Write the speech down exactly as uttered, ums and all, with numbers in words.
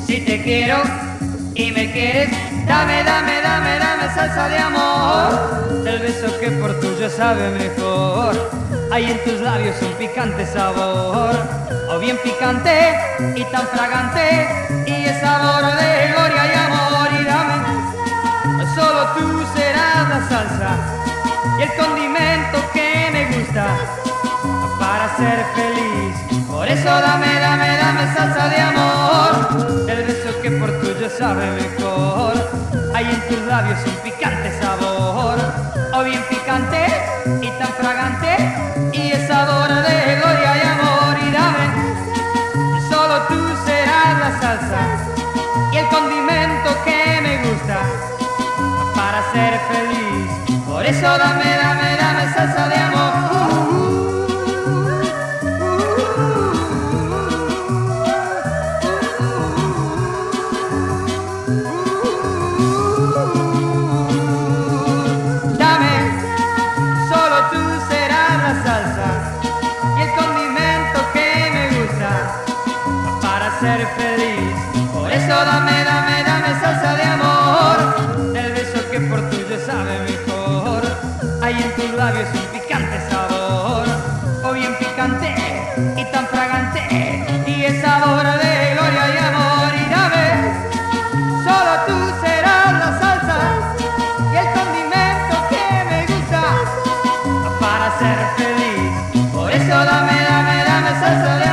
Si te quiero y me quieres, dame, dame, dame, dame salsa de amor. El beso que por tuyo sabe mejor. Hay en tus labios un picante sabor, o bien picante y tan fragante, y es sabor de gloria y amor. Y dame, solo tú serás la salsa y el condimento que me gusta para ser feliz. Por eso dame, dame, dame salsa de amor. El beso que por tuyo sabe mejor. Hay en tus labios un picante sabor, o bien picante y tan fragante, y es sabor de gloria y amor. Y dame, solo tú serás la salsa y el condimento que me gusta para ser feliz. Por eso dame, dame, dame salsa de amor. Ser feliz, por eso dame, dame, dame salsa de amor. El beso que por tuyo sabe mejor. Hay en tus labios un picante sabor, o bien picante y tan fragante, y es sabor de gloria y amor. Y dame, solo tú serás la salsa y el condimento que me gusta para ser feliz. Por eso dame, dame, dame salsa de amor.